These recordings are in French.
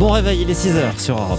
Bon réveil, il est 6h sur Europe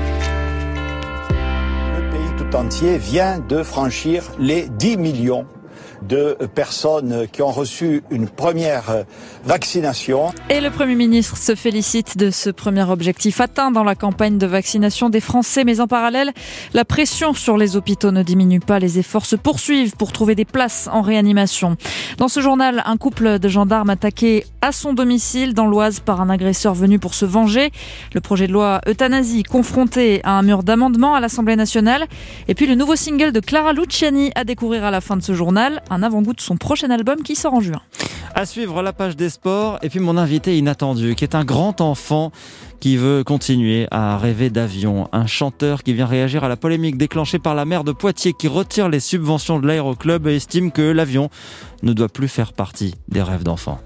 1. Le pays tout entier vient de franchir les 10 millions de personnes qui ont reçu une première vaccination. Et le Premier ministre se félicite de ce premier objectif atteint dans la campagne de vaccination des Français. Mais en parallèle, la pression sur les hôpitaux ne diminue pas. Les efforts se poursuivent pour trouver des places en réanimation. Dans ce journal, un couple de gendarmes attaqué à son domicile dans l'Oise par un agresseur venu pour se venger. Le projet de loi euthanasie confronté à un mur d'amendements à l'Assemblée nationale. Et puis le nouveau single de Clara Luciani à découvrir à la fin de ce journal. Un avant-goût de son prochain album qui sort en juin. À suivre la page des sports et puis mon invité inattendu qui est un grand enfant qui veut continuer à rêver d'avion. Un chanteur qui vient réagir à la polémique déclenchée par la maire de Poitiers qui retire les subventions de l'aéroclub et estime que l'avion ne doit plus faire partie des rêves d'enfants.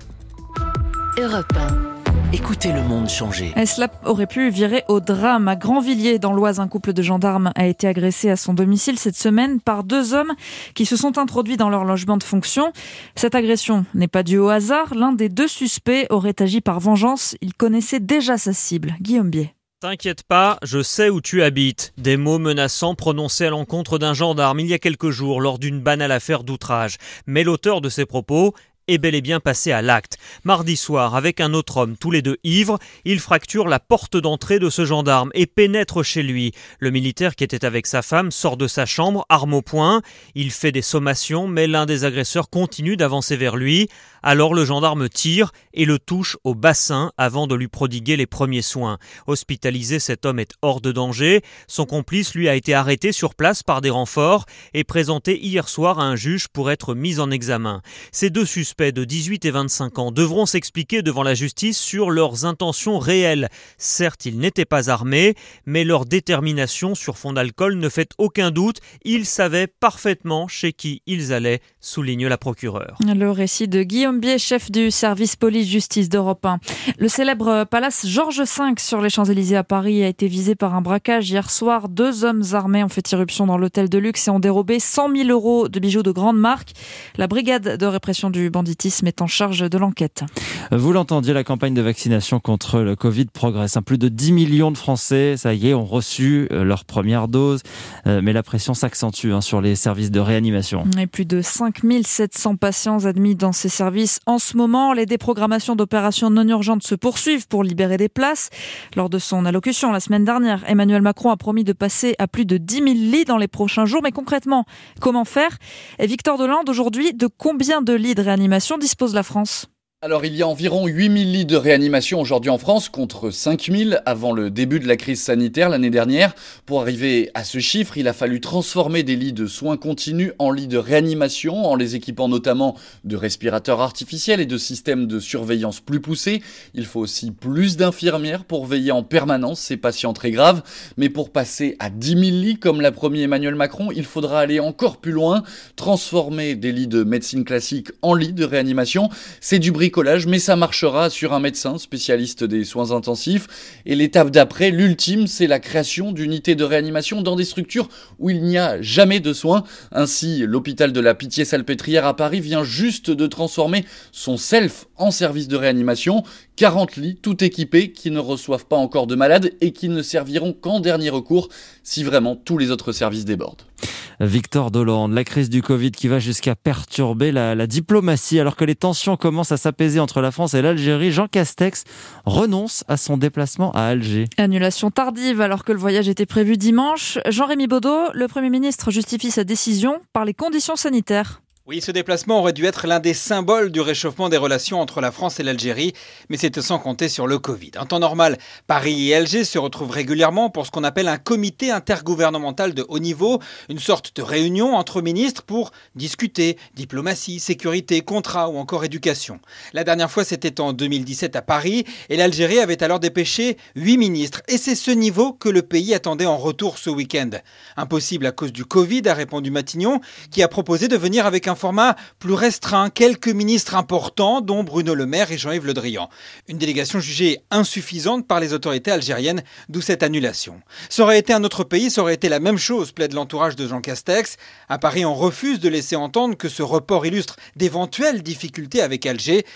Europe 1. Écoutez le monde changer. Et cela aurait pu virer au drame. À Grandvilliers, dans l'Oise, un couple de gendarmes a été agressé à son domicile cette semaine par deux hommes qui se sont introduits dans leur logement de fonction. Cette agression n'est pas due au hasard. L'un des deux suspects aurait agi par vengeance. Il connaissait déjà sa cible. Guillaume Bier. T'inquiète pas, je sais où tu habites. Des mots menaçants prononcés à l'encontre d'un gendarme il y a quelques jours lors d'une banale affaire d'outrage. Mais l'auteur de ces propos est bel et bien passé à l'acte. Mardi soir, avec un autre homme, tous les deux ivres, il fracture la porte d'entrée de ce gendarme et pénètre chez lui. Le militaire qui était avec sa femme sort de sa chambre, arme au poing. Il fait des sommations, mais l'un des agresseurs continue d'avancer vers lui. Alors le gendarme tire et le touche au bassin avant de lui prodiguer les premiers soins. Hospitalisé, cet homme est hors de danger. Son complice, lui, a été arrêté sur place par des renforts et présenté hier soir à un juge pour être mis en examen. Ces deux suspects de 18 et 25 ans devront s'expliquer devant la justice sur leurs intentions réelles. Certes, ils n'étaient pas armés, mais leur détermination sur fond d'alcool ne fait aucun doute. Ils savaient parfaitement chez qui ils allaient, souligne la procureure. Le récit de Guillaume Bier, chef du service police-justice d'Europe 1. Le célèbre palace Georges V sur les Champs-Élysées à Paris a été visé par un braquage. Hier soir, deux hommes armés ont fait irruption dans l'hôtel de luxe et ont dérobé 100 000 € de bijoux de grande marque. La brigade de répression du banditisme est en charge de l'enquête. Vous l'entendiez, la campagne de vaccination contre le Covid progresse. Plus de 10 millions de Français, ça y est, ont reçu leur première dose. Mais la pression s'accentue sur les services de réanimation. Et plus de 5 700 patients admis dans ces services en ce moment. Les déprogrammations d'opérations non urgentes se poursuivent pour libérer des places. Lors de son allocution la semaine dernière, Emmanuel Macron a promis de passer à plus de 10 000 lits dans les prochains jours. Mais concrètement, comment faire ? Et Victor Delande, aujourd'hui, de combien de lits de réanimation dispose la France ? Alors il y a environ 8000 lits de réanimation aujourd'hui en France contre 5000 avant le début de la crise sanitaire l'année dernière. Pour arriver à ce chiffre, il a fallu transformer des lits de soins continus en lits de réanimation en les équipant notamment de respirateurs artificiels et de systèmes de surveillance plus poussés. Il faut aussi plus d'infirmières pour veiller en permanence ces patients très graves. Mais pour passer à 10 000 lits comme l'a promis Emmanuel Macron, il faudra aller encore plus loin, transformer des lits de médecine classique en lits de réanimation. C'est du bricolage, mais ça marchera sur un médecin spécialiste des soins intensifs. Et l'étape d'après, l'ultime, c'est la création d'unités de réanimation dans des structures où il n'y a jamais de soins. Ainsi, l'hôpital de la Pitié-Salpêtrière à Paris vient juste de transformer son self en service de réanimation. 40 lits, tout équipés, qui ne reçoivent pas encore de malades et qui ne serviront qu'en dernier recours si vraiment tous les autres services débordent. Victor Delande, la crise du Covid qui va jusqu'à perturber la diplomatie alors que les tensions commencent à s'apaiser entre la France et l'Algérie. Jean Castex renonce à son déplacement à Alger. Annulation tardive alors que le voyage était prévu dimanche. Jean-Rémy Baudot, le Premier ministre justifie sa décision par les conditions sanitaires. Oui, ce déplacement aurait dû être l'un des symboles du réchauffement des relations entre la France et l'Algérie, mais c'était sans compter sur le Covid. En temps normal, Paris et Alger se retrouvent régulièrement pour ce qu'on appelle un comité intergouvernemental de haut niveau, une sorte de réunion entre ministres pour discuter diplomatie, sécurité, contrat ou encore éducation. La dernière fois, c'était en 2017 à Paris et l'Algérie avait alors dépêché 8 ministres. Et c'est ce niveau que le pays attendait en retour ce week-end. Impossible à cause du Covid, a répondu Matignon, qui a proposé de venir avec un format plus restreint, quelques ministres importants, dont Bruno Le Maire et Jean-Yves Le Drian. Une délégation jugée insuffisante par les autorités algériennes, d'où cette annulation. Ça aurait été un autre pays, ça aurait été la même chose, plaide l'entourage de Jean Castex. À Paris, on refuse de laisser entendre que ce report illustre d'éventuelles difficultés avec Alger.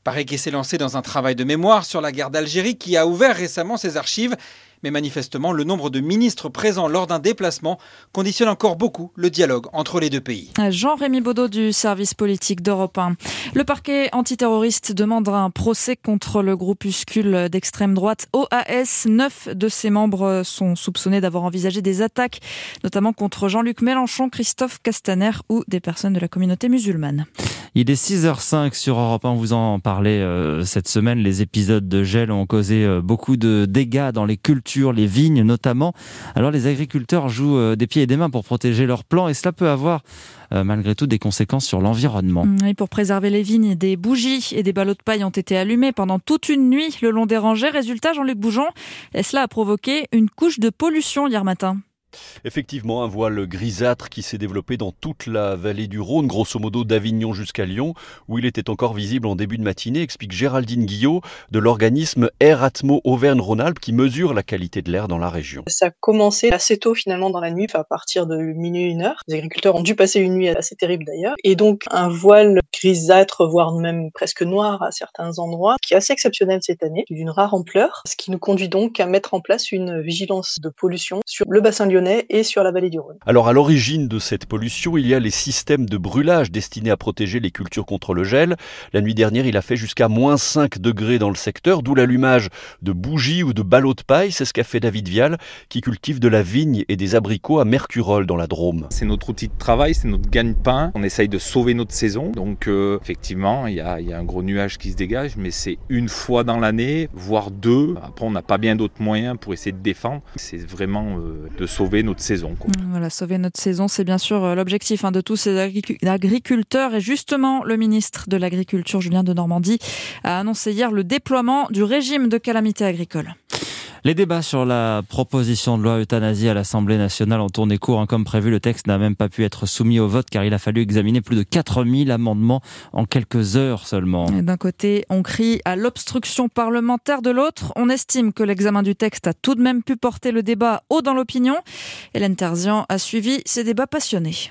Paraît qu'il s'est lancé dans un travail de mémoire sur la guerre d'Algérie qui a ouvert récemment ses archives. Mais manifestement, le nombre de ministres présents lors d'un déplacement conditionne encore beaucoup le dialogue entre les deux pays. Jean-Rémy Baudot du service politique d'Europe 1. Le parquet antiterroriste demande un procès contre le groupuscule d'extrême droite OAS. 9 de ses membres sont soupçonnés d'avoir envisagé des attaques, notamment contre Jean-Luc Mélenchon, Christophe Castaner ou des personnes de la communauté musulmane. Il est 6h05 sur Europe 1, vous en parlez cette semaine. Les épisodes de gel ont causé beaucoup de dégâts dans les cultures, les vignes notamment. Alors les agriculteurs jouent des pieds et des mains pour protéger leurs plants et cela peut avoir malgré tout des conséquences sur l'environnement. Et pour préserver les vignes, des bougies et des ballots de paille ont été allumés pendant toute une nuit le long des rangées. Résultat, Jean-Luc Boujon, et cela a provoqué une couche de pollution hier matin. Effectivement, un voile grisâtre qui s'est développé dans toute la vallée du Rhône, grosso modo d'Avignon jusqu'à Lyon, où il était encore visible en début de matinée, explique Géraldine Guillot de l'organisme Air Atmo Auvergne-Rhône-Alpes qui mesure la qualité de l'air dans la région. Ça a commencé assez tôt finalement dans la nuit, à partir de minuit, 1h. Les agriculteurs ont dû passer une nuit assez terrible d'ailleurs. Et donc un voile grisâtre, voire même presque noir à certains endroits, qui est assez exceptionnel cette année, d'une rare ampleur, ce qui nous conduit donc à mettre en place une vigilance de pollution sur le bassin lyonnais et sur la vallée du Rhône. Alors à l'origine de cette pollution, il y a les systèmes de brûlage destinés à protéger les cultures contre le gel. La nuit dernière, il a fait jusqu'à -5 degrés dans le secteur, d'où l'allumage de bougies ou de ballots de paille. C'est ce qu'a fait David Vial, qui cultive de la vigne et des abricots à Mercurolles dans la Drôme. C'est notre outil de travail, c'est notre gagne-pain. On essaye de sauver notre saison. Donc effectivement, il y a un gros nuage qui se dégage, mais c'est une fois dans l'année, voire 2. Après, on n'a pas bien d'autres moyens pour essayer de défendre. C'est vraiment de sauver notre saison. Voilà, sauver notre saison, c'est bien sûr l'objectif de tous ces agriculteurs. Et justement, le ministre de l'Agriculture, Julien Denormandie, a annoncé hier le déploiement du régime de calamité agricole. Les débats sur la proposition de loi euthanasie à l'Assemblée nationale ont tourné court. Comme prévu, le texte n'a même pas pu être soumis au vote car il a fallu examiner plus de 4000 amendements en quelques heures seulement. Et d'un côté, on crie à l'obstruction parlementaire. De l'autre, on estime que l'examen du texte a tout de même pu porter le débat haut dans l'opinion. Hélène Terzian a suivi ces débats passionnés.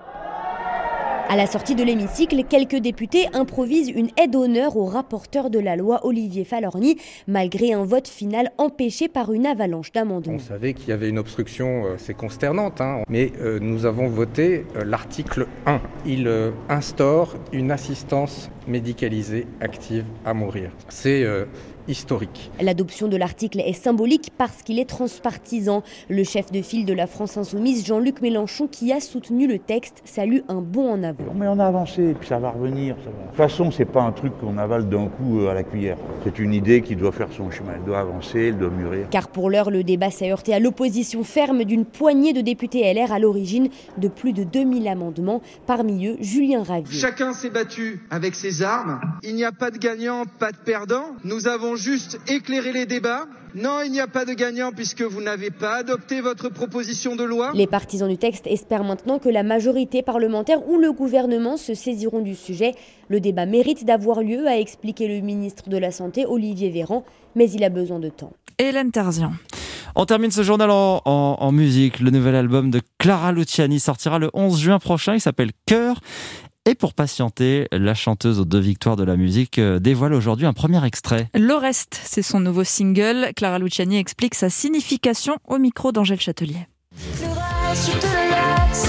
À la sortie de l'hémicycle, quelques députés improvisent une aide d'honneur au rapporteur de la loi Olivier Falorni, malgré un vote final empêché par une avalanche d'amendements. On savait qu'il y avait une obstruction, c'est consternante, mais nous avons voté l'article 1. Il instaure une assistance médicalisée active à mourir. C'est historique. L'adoption de l'article est symbolique parce qu'il est transpartisan. Le chef de file de la France Insoumise, Jean-Luc Mélenchon, qui a soutenu le texte, salue un bond en avant. Mais on a avancé, puis ça va revenir. Ça va. De toute façon, c'est pas un truc qu'on avale d'un coup à la cuillère. C'est une idée qui doit faire son chemin. Elle doit avancer, elle doit mûrir. Car pour l'heure, le débat s'est heurté à l'opposition ferme d'une poignée de députés LR à l'origine de plus de 2000 amendements. Parmi eux, Julien Ravier. Chacun s'est battu avec ses armes. Il n'y a pas de gagnant, pas de perdant. Nous avons juste éclairé les débats. Non, il n'y a pas de gagnant puisque vous n'avez pas adopté votre proposition de loi. Les partisans du texte espèrent maintenant que la majorité parlementaire ou le gouvernement se saisiront du sujet. Le débat mérite d'avoir lieu, a expliqué le ministre de la Santé, Olivier Véran, mais il a besoin de temps. Hélène Terzian. On termine ce journal en musique. Le nouvel album de Clara Luciani sortira le 11 juin prochain. Il s'appelle Cœur. Et pour patienter, la chanteuse aux 2 victoires de la musique dévoile aujourd'hui un premier extrait. Le reste, c'est son nouveau single. Clara Luciani explique sa signification au micro d'Angèle Châtelier. Le reste, je te le laisse.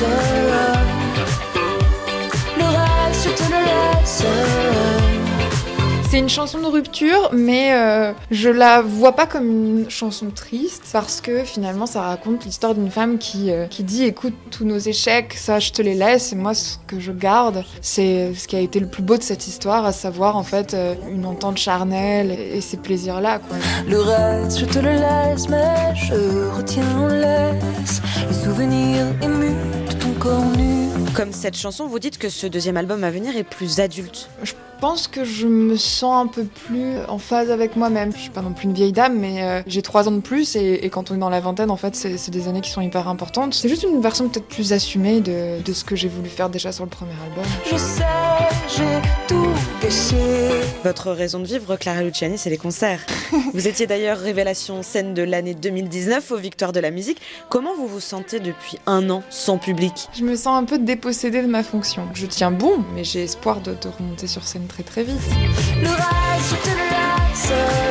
Le reste, je te le laisse. C'est une chanson de rupture, mais je la vois pas comme une chanson triste parce que finalement ça raconte l'histoire d'une femme qui dit écoute, tous nos échecs, ça je te les laisse et moi ce que je garde c'est ce qui a été le plus beau de cette histoire, à savoir en fait une entente charnelle et ces plaisirs-là, quoi. Le reste je te le laisse, mais je retiens en laisse les souvenirs émus de ton corps nu. Comme cette chanson, vous dites que ce deuxième album à venir est plus adulte. Je pense que je me sens un peu plus en phase avec moi-même. Je suis pas non plus une vieille dame, mais j'ai 3 ans de plus et quand on est dans la vingtaine, en fait, c'est des années qui sont hyper importantes. C'est juste une version peut-être plus assumée de ce que j'ai voulu faire déjà sur le premier album. Je sais, j'ai tout gâché. Votre raison de vivre, Clara Luciani, c'est les concerts. Vous étiez d'ailleurs révélation scène de l'année 2019 aux Victoires de la musique. Comment vous vous sentez depuis 1 an sans public ? Je me sens un peu dépossédée de ma fonction. Je tiens bon, mais j'ai espoir de remonter sur scène tourne très très vite. Le reste, je te le laisse.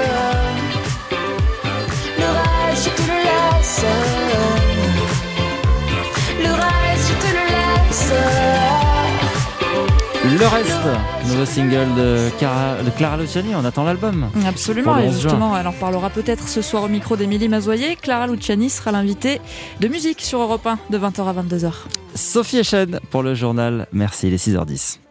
Le reste, je te le laisse. Le reste, je te le laisse. Le reste, nouveau single de Clara Luciani, on attend l'album. Absolument, et justement, elle en parlera peut-être ce soir au micro d'Émilie Mazoyer. Clara Luciani sera l'invitée de musique sur Europe 1 de 20h à 22h. Sophie Echen pour le journal. Merci, il est 6h10.